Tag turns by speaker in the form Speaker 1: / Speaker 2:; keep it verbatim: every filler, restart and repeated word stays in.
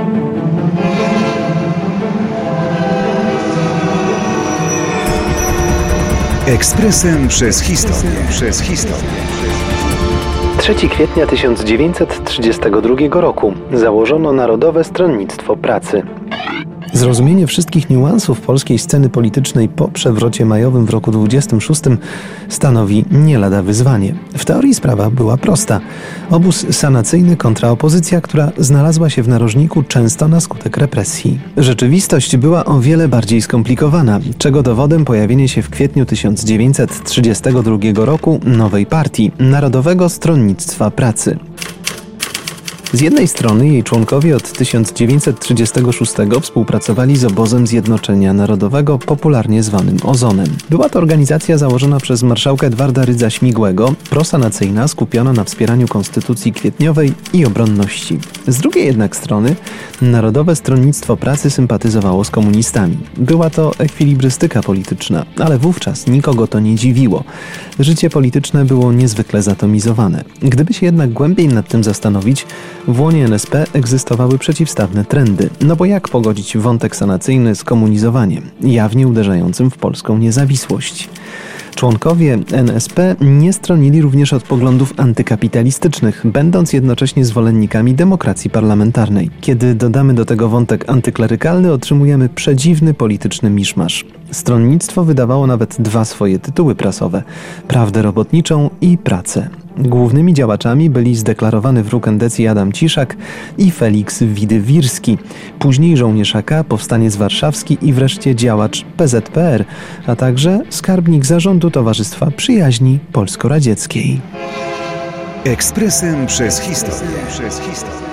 Speaker 1: Ekspresem przez historię. Przez historię.
Speaker 2: trzeciego kwietnia tysiąc dziewięćset trzydziestego drugiego roku założono Narodowe Stronnictwo Pracy. Zrozumienie wszystkich niuansów polskiej sceny politycznej po przewrocie majowym w roku dwudziestym szóstym stanowi nie lada wyzwanie. W teorii sprawa była prosta. Obóz sanacyjny kontra opozycja, która znalazła się w narożniku często na skutek represji. Rzeczywistość była o wiele bardziej skomplikowana, czego dowodem pojawienie się w kwietniu tysiąc dziewięćset trzydziestego drugiego roku nowej partii, Narodowego Stronnictwa Pracy. Z jednej strony jej członkowie od tysiąc dziewięćset trzydziestego szóstego współpracowali z Obozem Zjednoczenia Narodowego, popularnie zwanym Ozonem. Była to organizacja założona przez marszałka Edwarda Rydza-Śmigłego, prosanacyjna, skupiona na wspieraniu konstytucji kwietniowej i obronności. Z drugiej jednak strony Narodowe Stronnictwo Pracy sympatyzowało z komunistami. Była to ekwilibrystyka polityczna, ale wówczas nikogo to nie dziwiło. Życie polityczne było niezwykle zatomizowane. Gdyby się jednak głębiej nad tym zastanowić, w łonie N S P egzystowały przeciwstawne trendy, no bo jak pogodzić wątek sanacyjny z komunizowaniem, jawnie uderzającym w polską niezawisłość? Członkowie N S P nie stronili również od poglądów antykapitalistycznych, będąc jednocześnie zwolennikami demokracji parlamentarnej. Kiedy dodamy do tego wątek antyklerykalny, otrzymujemy przedziwny polityczny miszmasz. Stronnictwo wydawało nawet dwa swoje tytuły prasowe – Prawdę Robotniczą i Pracę. Głównymi działaczami byli zdeklarowany wróg endecji Adam Ciszak i Feliks Widy-Wirski, później żołnierz A K, powstaniec warszawski i wreszcie działacz P Z P R, a także skarbnik zarządu Towarzystwa Przyjaźni Polsko-Radzieckiej.
Speaker 1: Ekspresem przez historię. Przez historię.